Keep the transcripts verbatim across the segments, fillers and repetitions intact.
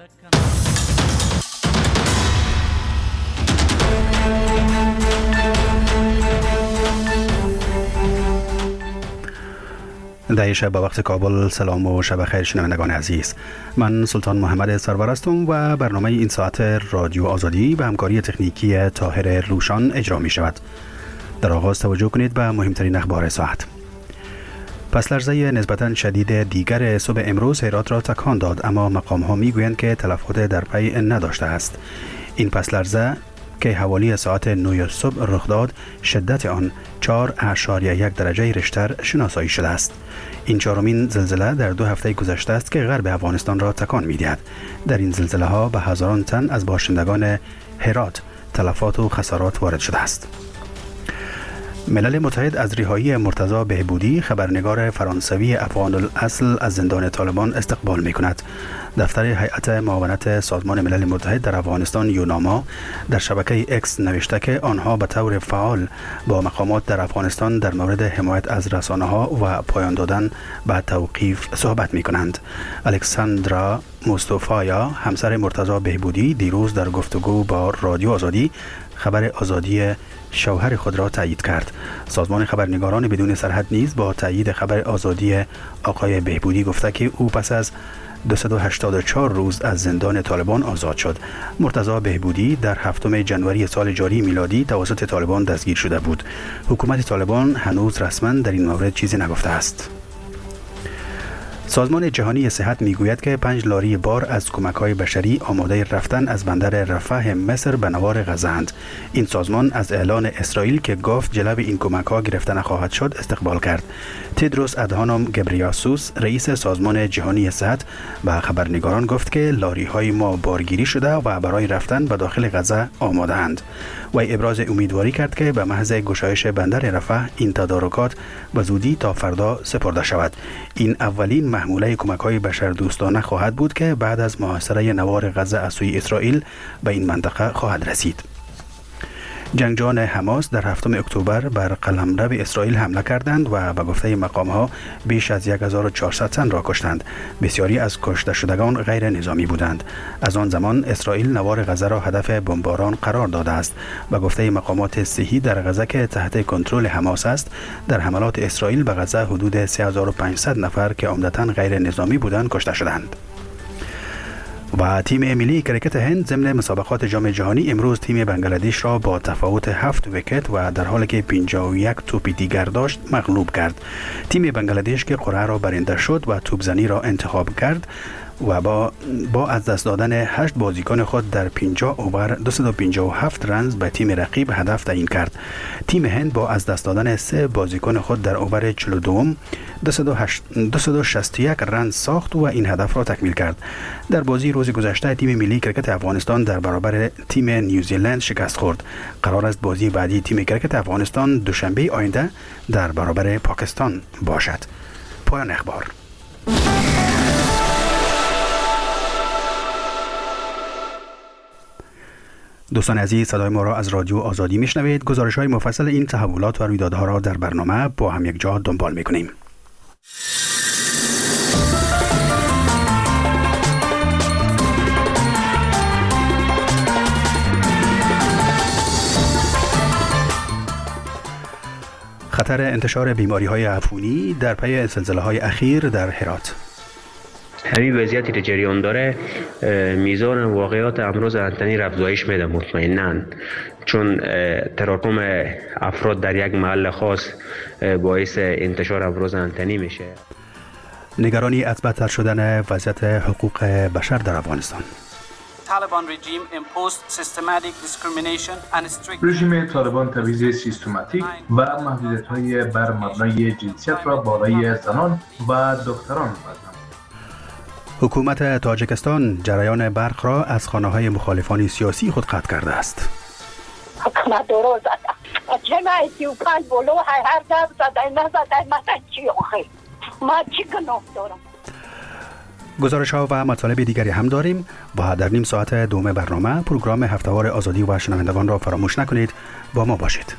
در شب به وقت کابل سلام و شب خیر شنوندگان عزیز. من سلطان محمد سرور هستم و برنامه این ساعت رادیو آزادی به همکاری تکنیکی طاهر روشان اجرا می شود. در آغاز توجه کنید به مهمترین اخبار ساعت. پس لرزه نسبتاً شدید دیگر صبح امروز هرات را تکان داد، اما مقام ها می گویند که تلفات در پی نداشته است. این پس لرزه که حوالی ساعت نه صبح رخ داد، شدت آن چهار اشاریه یک درجه ریشتر شناسایی شده است. این چهارمین زلزله در دو هفته گذشته است که غرب افغانستان را تکان می‌دهد. در این زلزله ها به هزاران تن از باشندگان هرات تلفات و خسارات وارد شده است. ملل متحد از رهایی مرتضی بهبودی، خبرنگار فرانسوی افغان الاصل، از زندان طالبان استقبال می‌کند. دفتر هیئت معاونت سازمان ملل متحد در افغانستان یوناما در شبکه اکس نوشته که آنها به طور فعال با مقامات در افغانستان در مورد حمایت از رسانه‌ها و پایان دادن به توقیف صحبت می‌کنند. الکساندرا مصطفایا، همسر مرتضی بهبودی، دیروز در گفتگو با رادیو آزادی خبر آزادی شوهر خود را تایید کرد. سازمان خبرنگاران بدون سرحد نیز با تایید خبر آزادی آقای بهبودی گفته که او پس از دویست و هشتاد و چهار روز از زندان طالبان آزاد شد. مرتضی بهبودی در هفتم ژانویه سال جاری میلادی توسط طالبان دستگیر شده بود. حکومت طالبان هنوز رسما در این مورد چیزی نگفته است. سازمان جهانی صحت میگوید که پنج لاری بار از کمک‌های بشری آماده رفتن از بندر رفح مصر به نوار غزه اند. این سازمان از اعلان اسرائیل که گفت جلب این کمک‌ها گرفته نخواهد شد استقبال کرد. تدروس ادهانوم گبریاسوس، رئیس سازمان جهانی صحت، به خبرنگاران گفت که لاری‌های ما بارگیری شده و برای رفتن به داخل غزه آماده اند. وی ابراز امیدواری کرد که به محض گشایش بندر رفح این تدارکات به زودی تا فردا سپرده شود. این اولین محموله کمک‌های بشردوستانه خواهد بود که بعد از محاصره نوار غزه از سوی اسرائیل به این منطقه خواهد رسید. جنگجویان حماس در هفتم اکتبر بر قلمرو اسرائیل حمله کردند و به گفته مقام‌ها بیش از هزار و چهارصد تن را کشتند. بسیاری از کشته شدگان غیر نظامی بودند. از آن زمان اسرائیل نوار غزه را هدف بمباران قرار داده است. به گفته مقامات صحی در غزه که تحت کنترل حماس است، در حملات اسرائیل به غزه حدود سه هزار و پانصد نفر که عمدتاً غیر نظامی بودند کشته شدند. و تیم ملی کریکت هند ضمن مسابقات جام جهانی امروز تیم بنگلادش را با تفاوت هفت ویکت و در حالی که پنجاه و یک توپ دیگر داشت مغلوب کرد. تیم بنگلادش که قرعه را برنده شد و توپزنی را انتخاب کرد و با با از دست دادن هشت بازیکن خود در پنجاه اوور دویست و پنجاه و هفت رنز به تیم رقیب هدف تعیین کرد. تیم هند با از دست دادن سه بازیکن خود در اوور چهل و دو دویست و شصت و یک رنز ساخت و این هدف را تکمیل کرد. در بازی روز گذشته تیم ملی کریکت افغانستان در برابر تیم نیوزیلند شکست خورد. قرار است بازی بعدی تیم کریکت افغانستان دوشنبه آینده در برابر پاکستان باشد. پایان اخبار. دوستان عزیز، صدای ما را از رادیو آزادی میشنوید. گزارش های مفصل این تحولات و رویدادها را در برنامه با هم یک جا دنبال میکنیم. خطر انتشار بیماری های عفونی در پی زلزله های اخیر در هرات. همین وضعیتی که جریان داره میزان واقعات امراض انتنی را افزایش میده مطمئناً، چون تراکم افراد در یک محل خاص باعث انتشار امراض انتنی میشه. نگرانی از بدتر شدن وضعیت حقوق بشر در افغانستان. رژیم طالبان تبعیض سیستماتیک و محدودیت‌های بر مبنای جنسیت را بالای زنان و دختران می‌بندد. حکومت تاجیکستان جریان برق را از خانه‌های مخالفان سیاسی خود قطع کرده است. حکومت درست است. چه ما سی و پنج بلو هر در زده نزده مثلا چی آخه ما چی گناه دارم. گزارش ها و مطالب دیگری هم داریم و در نیم ساعت دوم برنامه پروگرام هفته‌وار آزادی و شنوندگان را فراموش نکنید. با ما باشید.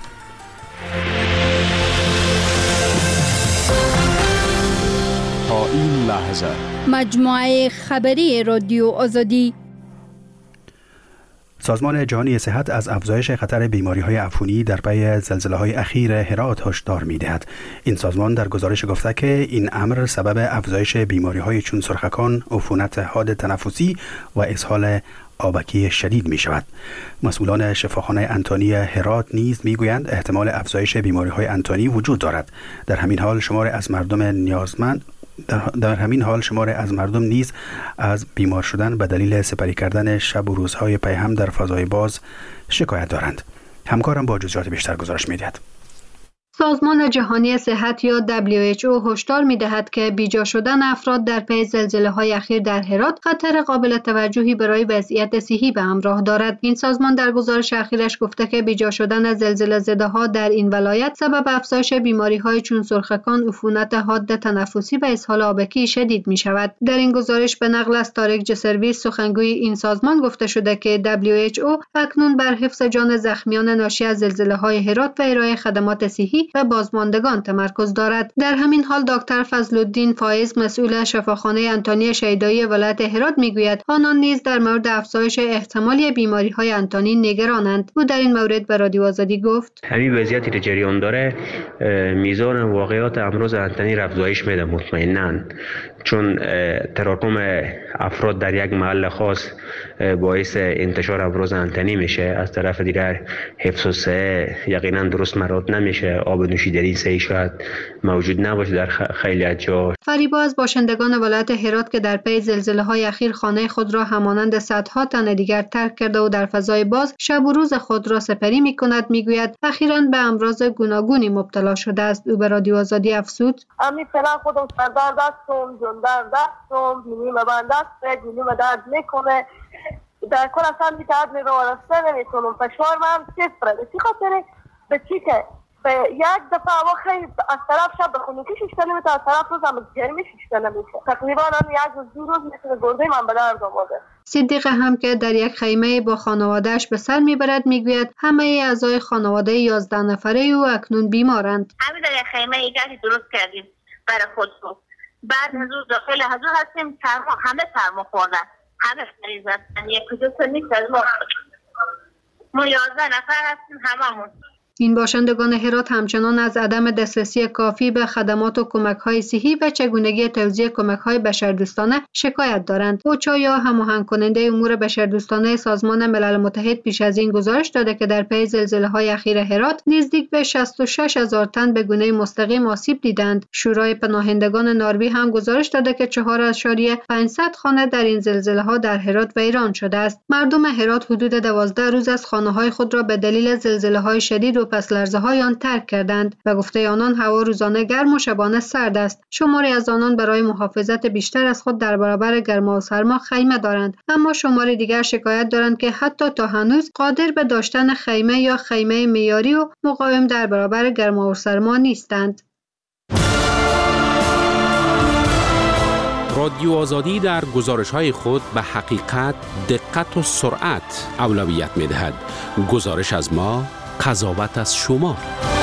تا این لحظه مجموعه خبری رادیو آزادی. سازمان جهانی صحت از افزایش خطر بیماری‌های عفونی در پی زلزله‌های اخیر هرات هشدار می‌دهد. این سازمان در گزارش گفته که این امر سبب افزایش بیماری‌های چون سرخکان، عفونت حاد تنفسی و اسهال آبکی شدید می‌شود. مسئولان شفاخانه انتونی هرات نیز می‌گویند احتمال افزایش بیماری‌های انتونی وجود دارد. در همین حال شمار از مردم نیازمند در, در همین حال شمار از مردم نیز از بیمار شدن به دلیل سپری کردن شب و روزهای پیهم در فضای باز شکایت دارند. همکارم با جزئیات بیشتر گزارش می‌دهد. سازمان جهانی صحت یا دبلیو اچ او هشدار می‌دهد که بیجا شدن افراد در پی زلزله‌های اخیر در هرات خطر قابل توجهی برای وضعیت صحی به همراه دارد. این سازمان در گزارش اخیرش گفته که بیجا شدن زلزله زده‌ها در این ولایت سبب افزایش بیماری‌های چون سرخکان، عفونت حاد تنفسی و اسهال آبکی شدید می‌شود. در این گزارش به نقل از طارق جسرویس سخنگوی این سازمان گفته شده که دبلیو اچ او اکنون بر حفظ جان زخمیان ناشی از زلزله‌های هرات و ارائه خدمات صحی و بازماندگان تمرکز دارد. در همین حال دکتر فضل‌الدین فایز مسئول شفاخانه انتونی شیدایی ولایت هرات میگوید آنان نیز در مورد افزایش احتمالی بیماری‌های انتونی نگرانند. او در این مورد به رادیو آزادی گفت: همین وضعیتی که جریان داره میزان واقعات امراض انتونی افزایش میده مطمئناً، چون تراکم افراد در یک محل خاص باعث انتشار امراض انتونی میشه. از طرف دیگر حفظ الصحه یقینا درست مراد نمیشه. آب نوشیدنی صحیح شاید موجود نباشه در خیلی از جا. فریبا از باشندگان ولایت هرات که در پی زلزله‌های اخیر خانه خود را همانند صدها تن دیگر ترک کرده و در فضای باز شب و روز خود را سپری می‌کند میگوید اخیراً به امراض گوناگونی مبتلا شده است. او به رادیو آزادی افزود: امی فعلا خودم سردرد دستم، جلدر دستم، نیمه بند دست، نیمه درد میکنه. در کل اصلا بیتعد می رو آرسته نمی کنم. فشار من صفره. به چی خاطره؟ به چی که به یک دفعه هوا خیلی از طرف شب به خونوکی شیشتنه میشه، از طرف روز هم گرمی شیشتنه میشه. تقریبا هم یک روز دو روز میشه گرده من به درد آمده. صدیقه هم که در یک خیمه با خانوادهش به سر میبرد میگوید همه اعضای خانواده یازده نفره او اکنون بیمارند. همین در یک خیمه ایجادی درست کردیم برای خودمون. بعد حضور داخل حضور هستیم، ترمو همه ترمو خوردن، همه مریض هستن. یک کجا نیست از ما ما یازده نفر هستیم هممون. این باشندگان هرات همچنان از عدم دسترسی کافی به خدمات و کمک‌های صحی و چگونگی توزیع کمک‌های بشردوستانه شکایت دارند. اوچا یا هماهنگ کننده امور بشردوستانه سازمان ملل متحد پیش از این گزارش داده که در پی زلزله‌های اخیر هرات نزدیک به شصت و شش هزار تن به گونه مستقیم آسیب دیدند. شورای پناهندگان نروژ هم گزارش داده که چهار اعشاریه پانصد خانه در این زلزله‌ها در هرات ویران شده است. مردم هرات حدود دوازده روز از خانه‌های خود را به دلیل زلزله‌های شدید و پس لرزه‌های آن ترک کردند و گفته آنان هوا روزانه گرم و شبانه سرد است. شماری از آنان برای محافظت بیشتر از خود در برابر گرما و سرما خیمه دارند، اما شماری دیگر شکایت دارند که حتی تا هنوز قادر به داشتن خیمه یا خیمه معیاری و مقاوم در برابر گرما و سرما نیستند. رادیو آزادی در گزارش‌های خود به حقیقت، دقت و سرعت اولویت می‌دهد. گزارش از ما، قضاوت از شما.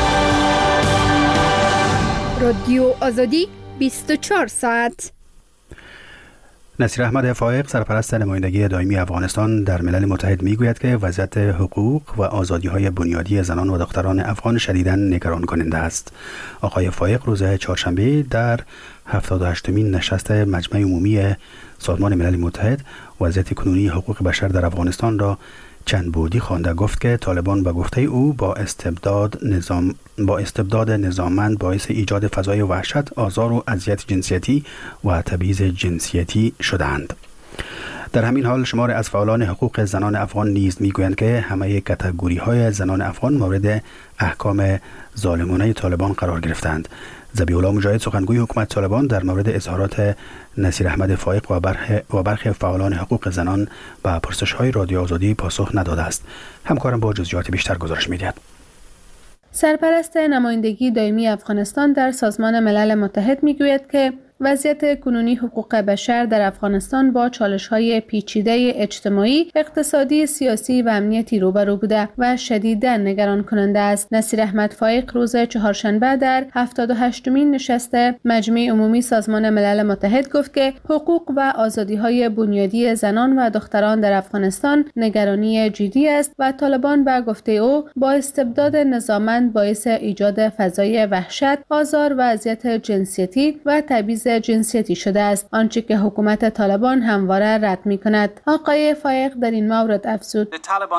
رادیو آزادی بیست و چهار ساعت. نصیر احمد فائق سرپرست نمایندگی دائمی افغانستان در ملل متحد میگوید که وضعیت حقوق و آزادی‌های بنیادی زنان و دختران افغان شدیداً نگران کننده است. آقای فائق روز چهارشنبه در هفتاد و هشتمین نشست مجمع عمومی سازمان ملل متحد وضعیت کنونی حقوق بشر در افغانستان را چند بعدی خوانده. گفت که طالبان به گفته او با استبداد نظام با استبداد نظاممند باعث ایجاد فضای وحشت، آزار و اذیت جنسیتی و تبعیض جنسیتی شدند. در همین حال شمار از فعالان حقوق زنان افغان نیز میگویند که همه کاتگوری‌های زنان افغان مورد احکام ظالمانه طالبان قرار گرفتند. ذبیح الله مجاهد سخنگوی حکومت طالبان در مورد اظهارات نصیر احمد فائق و برخی و برخی فعالان حقوق زنان به پرسش‌های رادیو آزادی پاسخ نداده است. همکارم با جزئیات بیشتر گزارش می‌دهد. سرپرست نمایندگی دائمی افغانستان در سازمان ملل متحد میگوید که وضعیت کنونی حقوق بشر در افغانستان با چالش‌های پیچیده اجتماعی، اقتصادی، سیاسی و امنیتی روبرو بوده و شدیداً نگران کننده است. نصیر احمد فایق روز چهارشنبه در هفتاد و هشتمین نشست مجمع عمومی سازمان ملل متحد گفت که حقوق و آزادی‌های بنیادی زنان و دختران در افغانستان نگرانی جدی است و طالبان به گفته او با استبداد نظاممند باعث ایجاد فضای وحشت، آزار و اذیت جنسیتی و تبعیض جنسیتی شده است، آنچه که حکومت طالبان همواره رد می‌کند. آقای فایق در این مورد افزود: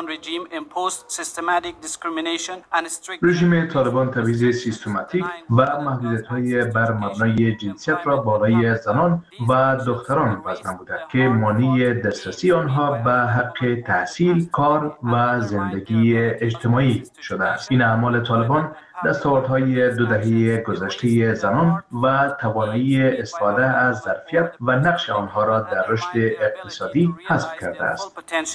رژیم طالبان تبعیض سیستماتیک و محدودیت‌های بر مبنای جنسیت را بالای زنان و دختران وضع نموده که مانع دسترسی آنها به حق تحصیل، کار و زندگی اجتماعی شده است. این اعمال طالبان دستاوردهای دو دهه گذشته زنان و توانایی استفاده از ظرفیت و نقش آنها را در رشد اقتصادی حذف کرده است.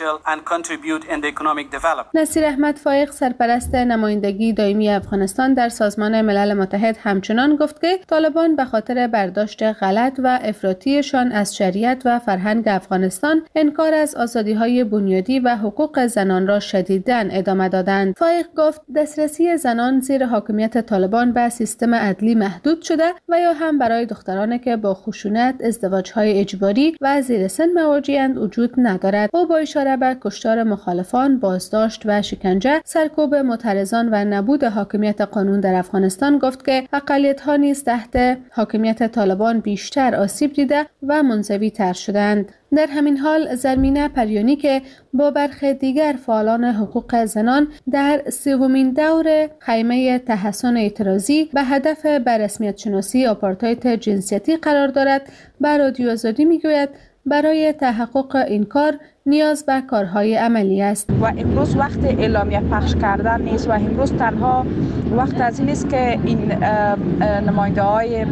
نصیر احمد فایق سرپرست نمایندگی دائمی افغانستان در سازمان ملل متحد همچنان گفت که طالبان به خاطر برداشت غلط و افراطیشان از شریعت و فرهنگ افغانستان انکار از آزادی‌های بنیادی و حقوق زنان را شدیداً ادامه دادند. فایق گفت دسترسی زنان زیر حاکمیت طالبان به سیستم عدلی محدود شده و یا هم برای دخترانی که با خشونت، ازدواج‌های اجباری و زیر سن مواجه‌اند وجود ندارد. او با اشاره به کشتار مخالفان، بازداشت و شکنجه، سرکوب معترضان و نبود حاکمیت قانون در افغانستان گفت که اقلیت‌ها نیز تحت حاکمیت طالبان بیشتر آسیب دیده و منزوی تر شدند. در همین حال زرمینه پریانی که با برخی دیگر فعالان حقوق زنان در سومین دور خیمه تحسن اعتراضی به هدف به رسمیت شناسی آپارتاید جنسیتی قرار دارد، به رادیو آزادی میگوید برای تحقق این کار نیاز به کارهای عملی است و امروز وقت اعلامیه پخش کردن نیست و امروز تنها وقت از این است که این نماینده های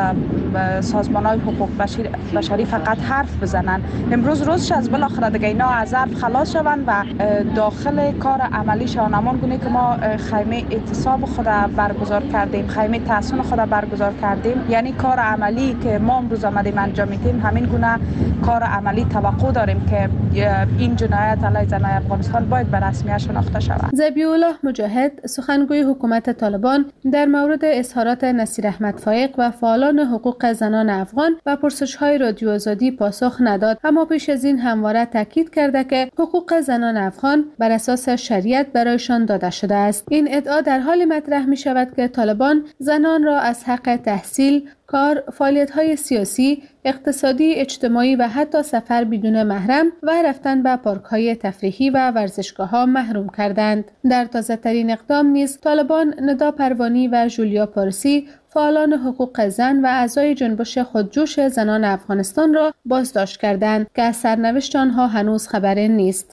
سازمان های حقوق بشری فقط حرف بزنن. امروز روزش از بالاخره دیگه اینا از حرف خلاص شوند و داخل کار عملی شون. همان گونه که ما خیمه اعتصاب خود برگزار کردیم، خیمه تحسن خود برگزار کردیم، یعنی کار عملی که ما امروز آمدیم انجام میدیم، همین گونه کار عملی توقع داریم که این جنایت علیه زنان افغانستان باید به رسمیت شناخته شود. ذبیح الله مجاهد سخنگوی حکومت طالبان در مورد اظهارات نصیر احمد فایق و فعالان حقوق زنان افغان و پرسش‌های رادیو آزادی پاسخ نداد، اما پیش از این همواره تاکید کرده که حقوق زنان افغان بر اساس شریعت برایشان داده شده است. این ادعا در حال مطرح می شود که طالبان زنان را از حق تحصیل، کار، فعالیت‌های سیاسی، اقتصادی، اجتماعی و حتی سفر بدون محرم و رفتن به پارک‌های تفریحی و ورزشگاه‌ها محروم کردند. در تازه‌ترین اقدام نیز طالبان ندا پروانی و جولیا پارسی، فعالان حقوق زن و اعضای جنبش خودجوش زنان افغانستان را بازداشت کردند که از سرنوشت آنها هنوز خبری نیست.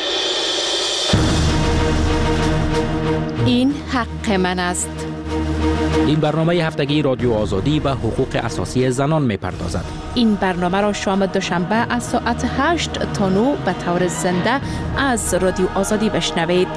این حق من است. این برنامه هفتگی رادیو آزادی و حقوق اساسی زنان می‌پردازد. این برنامه را شام دوشنبه از ساعت هشت تا نه به طور زنده از رادیو آزادی بشنوید.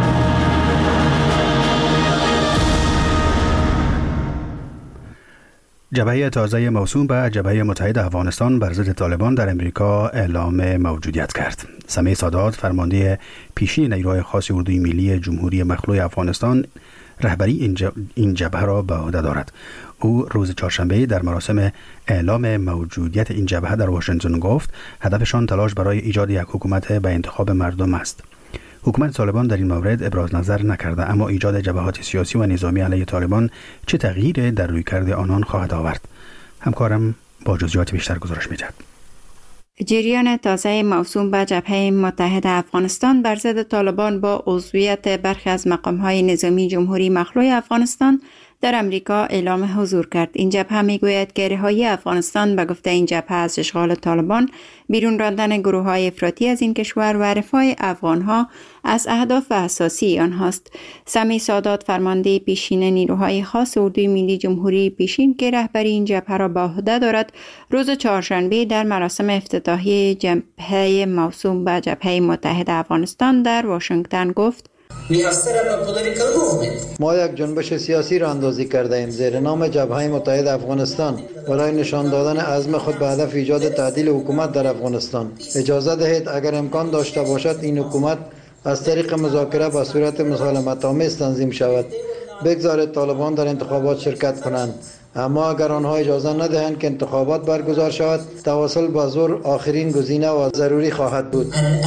جبهه تازه موسوم به جبهه متحد افغانستان بر ضد طالبان در امریکا اعلام موجودیت کرد. سمیع سادات فرمانده پیشین نیروهای خاص اردوی ملی جمهوری مخلوع افغانستان رهبری این جبهه را به عهده دارد. او روز چهارشنبه در مراسم اعلام موجودیت این جبهه در واشنگتن گفت هدفشان تلاش برای ایجاد یک حکومت به انتخاب مردم است. حکومت طالبان در این مورد ابراز نظر نکرده، اما ایجاد جبهات سیاسی و نظامی علیه طالبان چه تغییری در رویکرد آنان خواهد آورد؟ همکارم با جزئیات بیشتر گزارش می‌دهد. جریان تازه موسوم به جبهه متحد افغانستان بر ضد طالبان با عضویت برخی از مقام‌های نظامی جمهوری مخلوع افغانستان در امریکا اعلام حضور کرد. این جبهه میگوید که رهایی افغانستان به گفته این جبهه از اشغال طالبان، بیرون راندن گروه‌های افراطی از این کشور و رفاه افغان‌ها از اهداف اساسی آنهاست. سمیع سادات فرمانده پیشین نیروهای خاص اردوی ملی جمهوری پیشین که رهبری این جبهه را به عهده دارد، روز چهارشنبه در مراسم افتتاحیه جبهه موسوم به جبهه متحد افغانستان در واشنگتن گفت: ما یک جنبش سیاسی را اندازی کرده ایم زیر نام جبهه متحد افغانستان برای نشان دادن عزم خود به هدف ایجاد تعدیل حکومت در افغانستان. اجازه دهید اگر امکان داشته باشد این حکومت از طریق مذاکره به صورت مسالمت آمیز تنظیم شود. بگذارید طالبان در انتخابات شرکت کنند، اما اگر آنها اجازه ندهند که انتخابات برگزار شود، تواصل با زور آخرین گزینه و ضروری خواهد بود.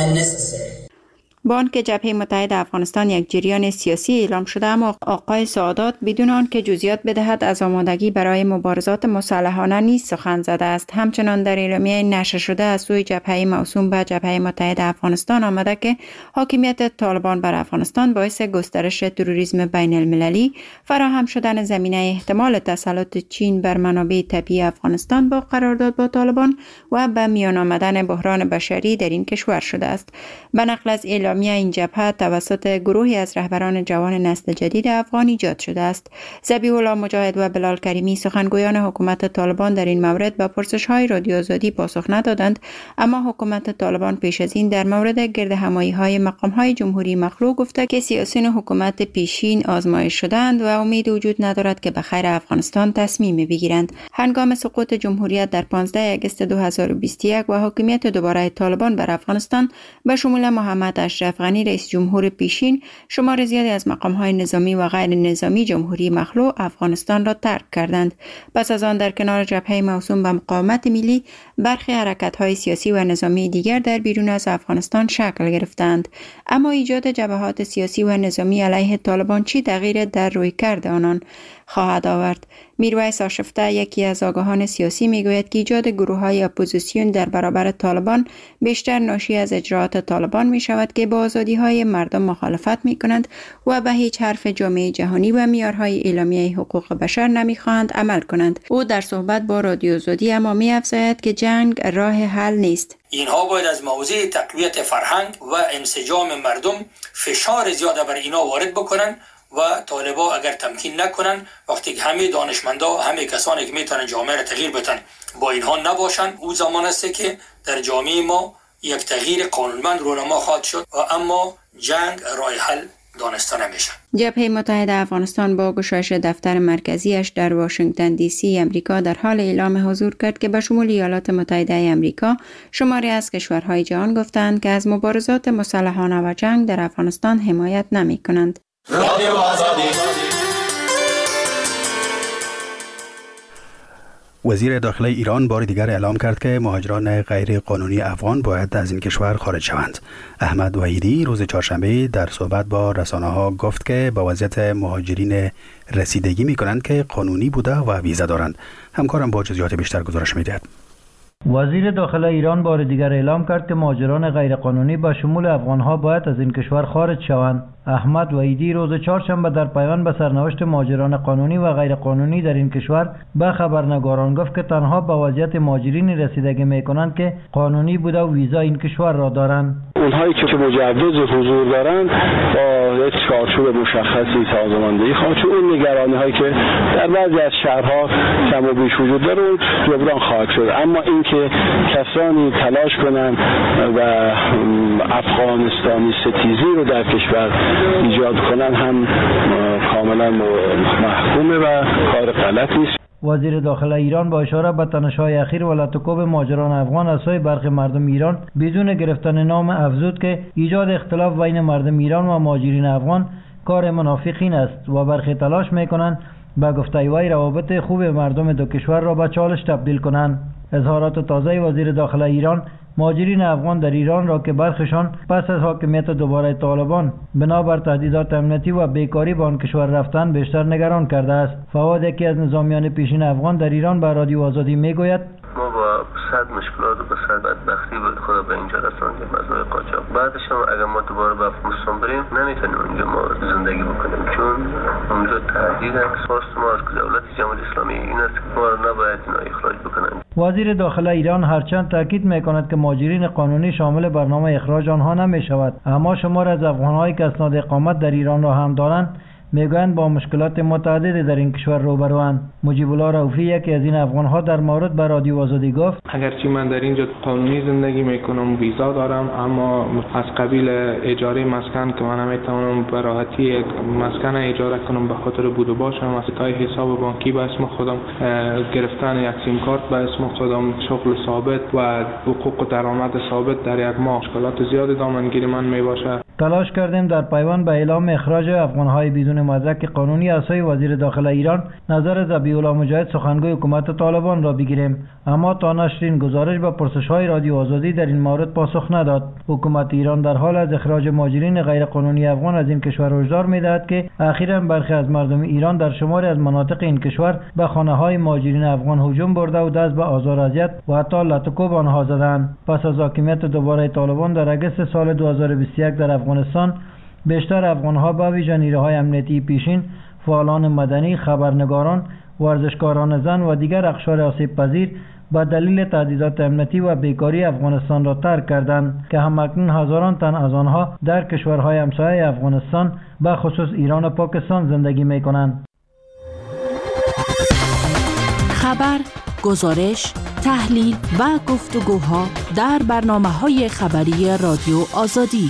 با آنکه جبهه متحد افغانستان یک جریان سیاسی اعلام شده، اما آقای سعادات بدون آنکه جزئیات بدهد از آمادگی برای مبارزات مسلحانه نیز سخن زده است. همچنان در اعلامیه نشر شده از سوی جبهه موسوم به جبهه متحد افغانستان آمده که حاکمیت طالبان بر افغانستان باعث گسترش تروریسم بین المللی، فراهم شدن زمینه احتمال تسلط چین بر منابع طبیعی افغانستان با قرارداد با طالبان و به میان آمدن بحران بشری در این کشور شده است. به نقل از اعلامیه این جبهه توسط گروهی از رهبران جوان نسل جدید افغان ایجاد شده است. ذبیح الله مجاهد و بلال کریمی سخنگویان حکومت طالبان در این مورد به پرسش‌های رادیو آزادی پاسخ ندادند، اما حکومت طالبان پیش از این در مورد گردهمایی‌های مقام‌های جمهوری مخلوع گفته که سیاسیون حکومت پیشین آزمایش شدند و امید وجود ندارد که به خیر افغانستان تصمیم بگیرند. هنگام سقوط جمهوریت در پانزده آگوست دو هزار و بیست و یک و حاکمیت دوباره طالبان بر افغانستان به شمول محمد اشرف غنی رئیس جمهور پیشین، شمار زیادی از مقام‌های نظامی و غیر نظامی جمهوری مخلوع افغانستان را ترک کردند. پس از آن در کنار جبهه موسوم به مقاومت ملی، برخی حرکت‌های سیاسی و نظامی دیگر در بیرون از افغانستان شکل گرفتند. اما ایجاد جبهات سیاسی و نظامی علیه طالبان چی تغییر در رویکرد آنان خواهد آورد؟ میرویس آشفته، یکی از آگاهان سیاسی، میگوید که ایجاد گروه‌های اپوزیسیون در برابر طالبان بیشتر ناشی از اجراءات طالبان می شود که با آزادی‌های مردم مخالفت می کنند و به هیچ حرف جامعه جهانی و معیارهای اعلامیه حقوق بشر نمی‌خواهند عمل کنند. او در صحبت با رادیو آزادی اما می‌افزاید که جنگ راه حل نیست. اینها باید از موضع تقویت فرهنگ و انسجام مردم فشار زیاد بر اینا وارد بکنن و طالبا اگر تمکین نکنن، وقتی که همه دانشمندا، همه کسانی که میتونن جامعه را تغییر بدن با اینها نباشن، او زمان است که در جامعه ما یک تغییر قانونمند رونما خواهد شد و اما جنگ راه حل دانسته نمیشه. جبهه متحد افغانستان با گشایش دفتر مرکزیش در واشنگتن دی سی امریکا در حال اعلام حضور کرد که به شمول ایالات متحده امریکا شماری از کشورهای جهان گفتند که از مبارزات مسلحانه و جنگ در افغانستان حمایت نمی کنند. رادیو آزادی. وزیر داخلی ایران بار دیگر اعلام کرد که مهاجران غیر قانونی افغان باید از این کشور خارج شوند. احمد وحیدی روز چهارشنبه در صحبت با رسانه‌ها گفت که با وضعیت مهاجرین رسیدگی می‌کنند که قانونی بوده و ویزا دارند. همکارم با جزئیات بیشتر گزارش می‌دهد. وزیر داخلی ایران بار دیگر اعلام کرد که مهاجران غیرقانونی به شمول افغان‌ها باید از این کشور خارج شوند. احمد وحیدی روز چهارشنبه در پیوند به سرنوشت مهاجران قانونی و غیرقانونی در این کشور به خبرنگاران گفت که تنها به وضعیت مهاجرین رسیدگی می‌کنند که قانونی بوده و ویزا این کشور را دارند. اونهایی که مجوز حضور دارند با یک چارچوب مشخصی سازماندهی خواهد شد. اون نگرانی‌هایی که در بعضی از شهرها کم و بیش وجود داره جبران خواهد شد. اما اینکه کسانی تلاش کنند و افغانستانی ستیزی رو در کشور ایجاد کنن هم کاملا محکومه و کار غلط نیست. وزیر داخلی ایران با اشاره به تنش‌های اخیر و لطکوب مهاجران افغان از سوی برخی مردم ایران بدون گرفتن نام افزود که ایجاد اختلاف بین مردم ایران و مهاجرین افغان کار منافقین است و برخی تلاش میکنند به گفته وی روابط خوب مردم دو کشور را به چالش تبدیل کنند. اظهارات تازه وزیر داخلی ایران مهاجرین افغان در ایران را که برخشان پس از حاکمیت دوباره طالبان بنابر تهدیدات امنیتی و بیکاری به آن کشور رفتن بیشتر نگران کرده است. فواد، یکی از نظامیان پیشین افغان در ایران به رادیو آزادی میگوید ما با صد مشکلات و با صد بدبختی بود خدا به اینجا رساندیم از راه قاچاق. بعدش هم اگر ما دوباره به افغانستان بریم نمیتونیم اونجا ما زندگی بکنیم، چون اونجا تهدید خواست ما از دولت جمهوری اسلامی این است که ما نباید اینا اخراج بکنند. وزیر داخلی ایران هرچند تاکید میکند که مهاجرین قانونی شامل برنامه اخراج آنها نمی شود، اما شمار از افغان‌هایی که اسناد اقامت در ایران را هم دارند میگویند با مشکلات متعددی در این کشور روبروند. مجیب الله رؤوفی یکی از این افغان‌ها در مورد به رادیو آزادی گفت: اگرچه من در اینجا قانونی زندگی میکنم، ویزا دارم، اما از قبیل اجاره مسکن که من نمیتونم به راحتی یک مسکن اجاره کنم به خاطر بود و باشم، از تای حساب بانکی به اسم خودم، گرفتن یک سیم کارت به اسم خودم، شغل ثابت و حقوق درآمد ثابت در یک ماه، مشکلات زیادی دامنگیر من میباشه. تلاش کردیم در پیوند به اعلام اخراج افغان‌های بدون مدرک قانونی از سوی وزیر داخله ایران نظر ذبیح الله مجاهد سخنگوی حکومت طالبان را بگیریم، اما تا نشرین گزارش به پرسش‌های رادیو آزادی در این مورد پاسخ نداد. حکومت ایران در حال از اخراج مهاجرین غیرقانونی افغان از این کشور هشدار می‌دهد که اخیراً برخی از مردم ایران در شماری از مناطق این کشور به خانه‌های مهاجرین افغان هجوم برده و دست به آزار و اذیت و حتی لطکوب آنها زدند. پس از حاکمیت دوباره طالبان در اگست سال دو هزار و بیست و یک در افغانستان، بیشتر افغان‌ها به ویژه نیروهای امنیتی پیشین، فعالان مدنی، خبرنگاران، ورزشکاران زن و دیگر اقشار آسیب پذیر به دلیل تهدیدات امنیتی و بیکاری افغانستان را ترک کردند که همکنون هزاران تن از آنها در کشورهای همسایه افغانستان به خصوص ایران و پاکستان زندگی می‌کنند. خبر، گزارش، تحلیل و گفتگوها در برنامه‌های خبری رادیو آزادی.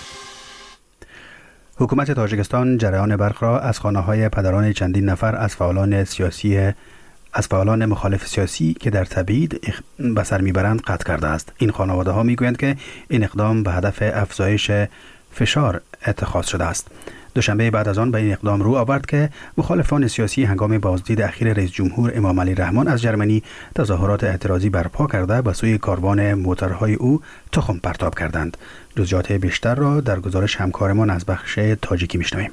حکومت تاجیکستان جریان برق را از خانه‌های پدران چندین نفر از فعالان سیاسی از فعالان مخالف سیاسی که در تبعید به سر میبرند قطع کرده است. این خانواده ها میگویند که این اقدام به هدف افزایش فشار اتخاذ شده است. دوشنبه بعد از آن به این اقدام رو آورد که مخالفان سیاسی هنگام بازدید اخیر رئیس جمهور امام علی رحمان از ژرمنی تظاهرات اعتراضی برپا کرده به سوی کاروان موتورهای او تخم پرتاب کردند. جزئیات بیشتر را در گزارش همکارمان از بخش تاجیکی میشنویم.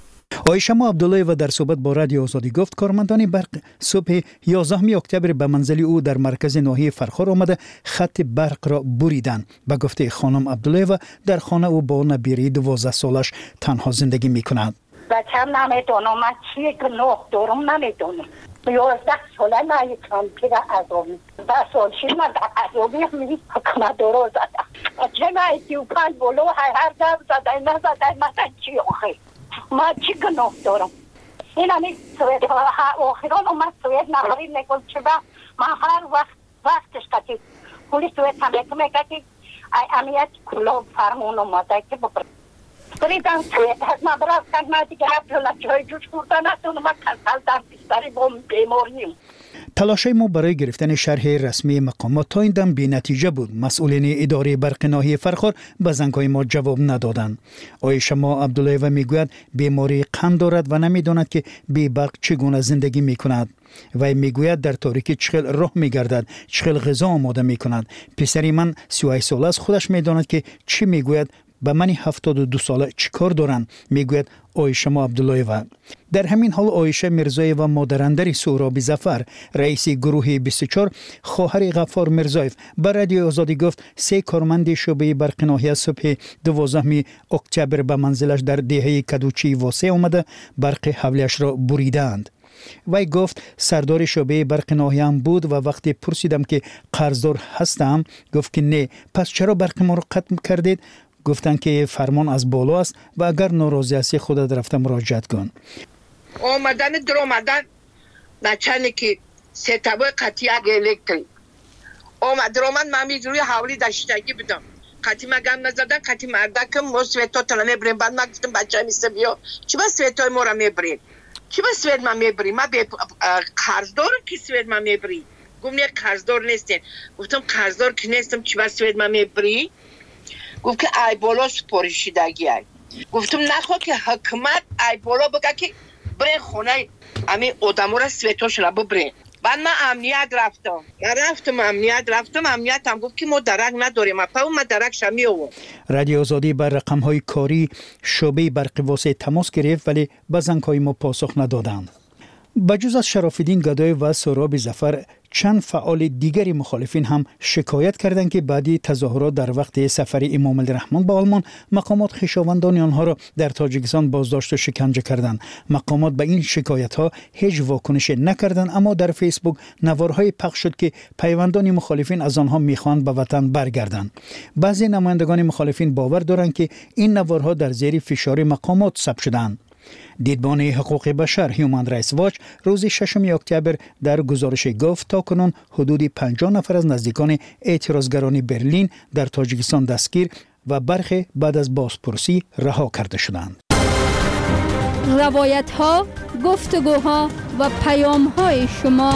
آیشما عبدالله‌ای در صحبت با رادیو آزادی گفت کارمندان برق صبح یازدهم اکتبر به منزل او در مرکز ناحیه فرخار آمده خط برق را بریدند. به گفته خانم عبدالله‌ای در خانه او با نبیری دوازده سالش تنها زندگی می‌کند. بچه‌م نمیدونم من چی گناه دارم نمیدونم. یازده ساله نایتم پیر عذابی. ده سال شد من در عذابی می‌بینم حکمت درو زدم. چه نایتی و پنج بلو هر دب زده نزده مثلا چی آخه. ما چی گناه دارم. این همی سوید آخران اومد سوید نهاری نگل چه با ما هر وقت وقتش کتی کولی سوید همیت میگه امیت کلاب فرمون اومده که ببرد. بریدن سوید هست ما براز کن ما دیگه هفت چای جوش بردن هستون ما کسل در بیستاری با بیماریم. تلاشای ما برای گرفتن شرح رسمی مقامات تا این دم بی نتیجه بود. مسئولین اداره برق ناحیه فرخار به زنگ‌های ما جواب ندادند. آیشما عبدالله‌ای میگوید بیماری قند دارد و نمیداند که بی برق چگونه زندگی میکند. و میگوید در تاریکی چخل راه میگردد، چخل غذا آماده میکند. پسری من سی و هشت ساله است، خودش میداند که چی میگوید. به من هفتاد و دو ساله چیکار دارند؟ میگوید آیشما عبدالله‌ای. و در همین حال آیشه میرزایی و مادرندری سهراب ظفر رئیس گروه بیست و چهار خواهر غفار میرزایف به رادیو آزادی گفت سه کارمند شعبه برق ناحیه صبح دوازدهم اکتبر به منزلش در دهه کدوچی واسه آمده برق حولیش را بریدند. وی گفت سردار شعبه برق ناحیه هم بود و وقتی پرسیدم که قرضدار هستم گفت که نه. پس چرا برق ما را قطع کردید؟ گفتن که فرمان از بالا است و اگر ناراضی هستی خودت رفته مراجعت کن. آمدن در آمدن نچنه که سه طبق قطعی اگه الکتری آمد در آمد من میجوری حوالی داشتگی بدم قطعی مگم نزدن قطعی مردکم ما سویتا تلا میبریم. بعد من گفتم بچه میسته بیا چی با سویتای ما را میبریم؟ چی با سویت من میبریم؟ من به قرضدار که سویت من میبریم. گفت نه قرضدار نیستین. گفتم قرضدار که نیستم چی با سویت من میبریم؟ گفت که ای بالا سپارشیدگی ای. گفتم نخوا که حکمت ای بالا بگه که برین خونه امی آدمو را سویتاش را ببرین. بعد من امنیت رفتم من رفتم امنیت رفتم امنیت هم گفت که ما درک نداریم. اپا اون من درک شمی آورد. رادیو آزادی بر رقم های کاری شعبه برق واسه تماس گرفت ولی به زنگ‌های ما پاسخ ندادند. بجز از شراف‌الدین گدای و سهراب ظفر چند فعال دیگری مخالفین هم شکایت کردند که بعدی تظاهرات در وقت سفر امام علی رحمان به آلمان مقامات خویشاوندان آنها را در تاجیکستان بازداشت و شکنجه کردند. مقامات به این شکایت ها هیچ واکنش نکردند، اما در فیسبوک نوارهای پخش شد که پیوندان مخالفین از آنها میخواهند به وطن برگردند. بعضی نمایندگان مخالفین باور دارند که این نوارها در زیر فشار مقامات ثبت شدند. دیدبان حقوق بشر هیومن رایتس واچ روز ششم اکتبر در گزارش گفت تا کنون حدود پنجاه نفر از نزدیکان اعتراضگران برلین در تاجیکستان دستگیر و برخی بعد از بازپرسی رها کرده شدند. روایت ها، گفتگوها و پیام های شما.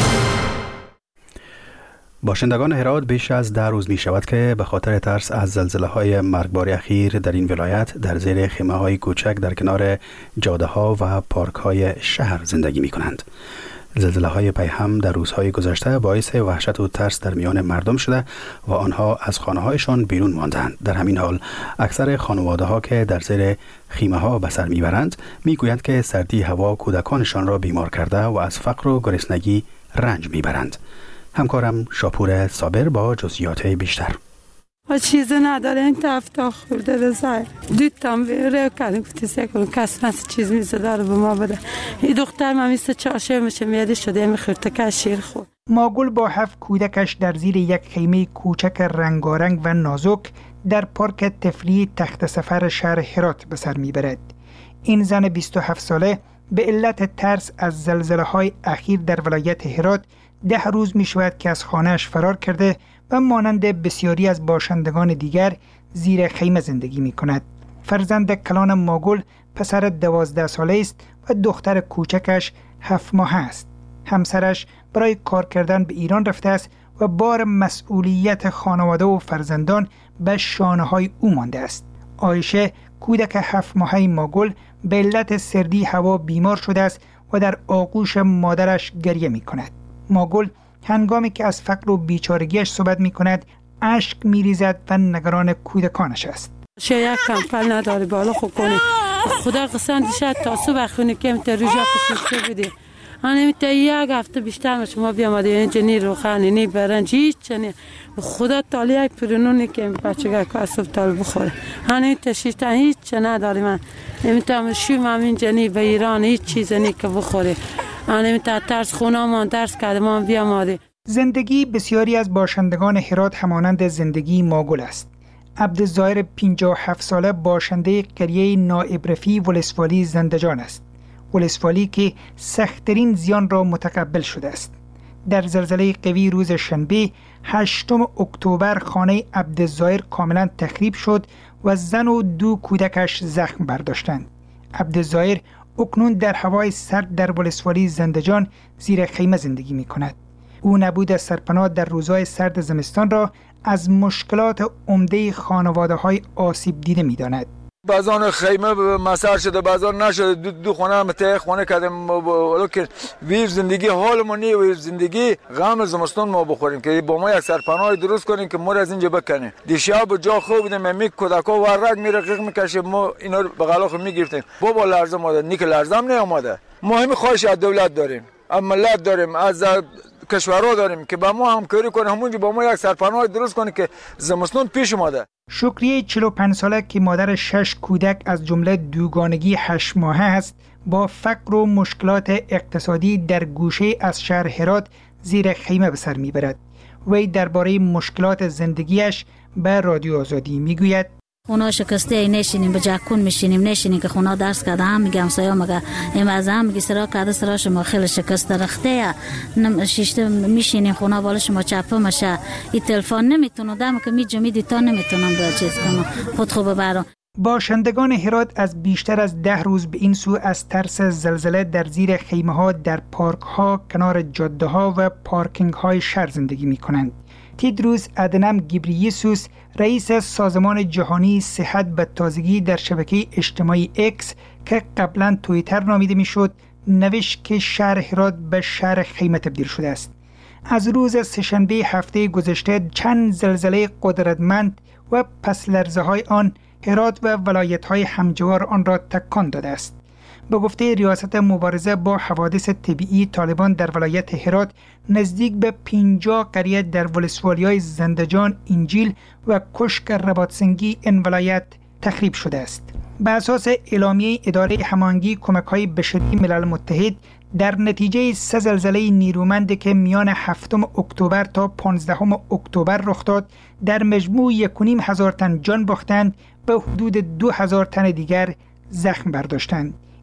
باشندگان هرات بیش از ده روز می شود که به خاطر ترس از زلزله های مرگبار اخیر در این ولایت در زیر خیمه های کوچک در کنار جاده ها و پارک های شهر زندگی می کنند. زلزله های پیهم در روزهای گذشته باعث وحشت و ترس در میان مردم شده و آنها از خانه هایشان بیرون ماندند. در همین حال اکثر خانواده ها که در زیر خیمه ها به سر میبرند میگویند که سردی هوا کودکانشان را بیمار کرده و از فقر و گرسنگی رنج میبرند. همکارم شاپور صابر با جزئیات بیشتر. و چیزی نداره این تفتا خورده رسای دیدم ریو کردیم گفتی سکن کس نست چیز میزده رو به ما بده. این دختر ما میسته چاشه میشه میاده شده میخورده که شیر خورد. ماگل با هفت کودکش در زیر یک خیمه کوچک رنگارنگ و نازک در پارک تفریحی تخت سفر شهر هرات به سر میبرد. این زن بیست و هفت ساله به علت ترس از زلزله های اخیر در ولایت هرات ده روز می شود که از خانهش فرار کرده و مانند بسیاری از باشندگان دیگر زیر خیمه زندگی می کند. فرزند کلان ماگل پسر دوازده ساله است و دختر کوچکش هفت ماه است. همسرش برای کار کردن به ایران رفته است و بار مسئولیت خانواده و فرزندان به شانه های او مانده است. عایشه کودک هفت ماهه ماگل به علت سردی هوا بیمار شده است و در آغوش مادرش گریه می کند. ماگل هنگامی که از فقر و بیچارگیش صحبت می کند اشک می ریزد و نگران کودکانش است. شاید کمپل نداری بالا خوب کنی خدا قسم دیشد تا صبح خونی که میتر روژا خسیسته بدی آنه میتر یک هفته بیشتر ما شما بیامده اینجا نی روخانی نی برنج هیچ چنی خدا تالی یک پرونونی که بچه گر که اصف تال بخوره آنه میتر شیشتن هیچ چه نداری من میتر شویم هم اینجا نی به ایران هیچ چیز نی که بخوره آنه میتر ترس خونه ما درس کرده ما بیامده. زندگی بسیاری از باشندگان هرات همانند زندگی ماگل است. عبدالظاهر پنجاه و هفت ساله باشنده قریه نائب رفیع ولسوالی زندجان است. ولسوالی که سخت‌ترین زیان را متقبل شده است. در زلزله قوی روز شنبه هشتم اکتبر خانه عبدالظاهر کاملا تخریب شد و زن و دو کودکش زخم برداشتند. عبدالظاهر اکنون در هوای سرد در ولسوالی زندجان زیر خیمه زندگی می کند. او نبود سرپناه در روزهای سرد زمستان را از مشکلات عمده خانواده‌های آسیب دیده می‌داند. بعضان خیمه مسار شده بعضان نشده دو, دو خانه هم ته خانه کردیم ولی ویر زندگی حالمون نی ویر زندگی غم زمستان ما بخوریم که با ما یک سرپناه درست کنیم که ما از اینجا بکنیم. دیشب جا خوب بودیم می کودکا ورق میره قیق میکشه ما اینا رو بغل خود میگرفتیم. بابا لرزه اومده نیک لرزه هم نیامده. ما همین خواهش از دولت داریم. از ملت داریم از کشورها داریم که با ما همکاری کنه همونجا با ما یک سرپناه درست کنه که زمستان پیش اومده. شکریه چهل و پنج ساله که مادر شش کودک از جمله دوگانگی هشت ماهه است با فقر و مشکلات اقتصادی در گوشه از شهر هرات زیر خیمه به سر میبرد. وی درباره مشکلات زندگیش به رادیو آزادی میگوید اونا شکسته ای نشینیم به جکون میشینیم نشینیم که خونا درس کرده هم میگم سایا مگه این از هم میگی سرا کرده سرا شما خیلی شکسته رخته نم شیشته میشینیم خونا بالا شما چپه مشه این تلفن نمیتونم دم که میجا میدی تا نمیتونم به چیز کنم خود خوب برام. باشندگان هرات از بیشتر از ده روز به این سو از ترس زلزله در زیر خیمه ها در پارک ها کنار جاده ها و پارکینگ های شهر زندگی می کنند. تیدروس ادنم گیبریسوس رئیس سازمان جهانی صحت به تازگی در شبکه اجتماعی اکس که قبلا توییتر نامیده میشد نوشت که شهر هرات به شهر خیمه تبدیل شده است. از روز سه‌شنبه هفته گذشته چند زلزله قدرتمند و پس لرزه های آن هرات و ولایت های همجوار آن را تکان داده است. به گفته ریاست مبارزه با حوادث طبیعی طالبان در ولایت هرات نزدیک به پنجاه قریه در ولسوالی‌های زندجان، انجیل و کشک رباطسنگی این ولایت تخریب شده است. به اساس اعلامیه اداره هماهنگی کمک‌های بشری ملل متحد در نتیجه سه زلزله نیرومند که میان هفتم اکتبر تا پانزدهم اکتبر رخ داد در مجموع یک و نیم هزار تن جان باختند به حدود دو هزار تن دیگر زخم برداشتند.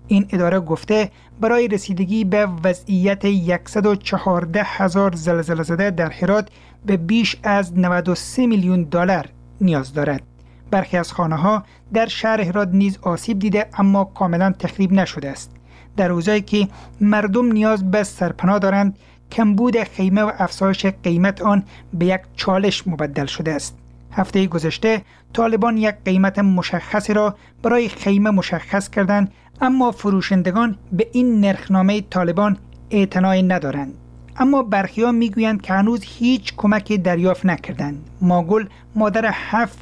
این اداره گفته برای رسیدگی به وضعیت صد و چهارده هزار زلزله زده در هرات به بیش از نود و سه میلیون دلار نیاز دارد. برخی از خانه‌ها در شهر هرات نیز آسیب دیده اما کاملا تخریب نشده است. در روزایی که مردم نیاز به سرپناه دارند، کمبود خیمه و افزایش قیمت آن به یک چالش مبدل شده است. هفته گذشته طالبان یک قیمت مشخصی را برای خیمه مشخص کردند، اما فروشندگان به این نرخنامه طالبان اعتنایی ندارند. اما برخیان میگویند که هنوز هیچ کمکی دریافت نکردند. ماگل مادر هفت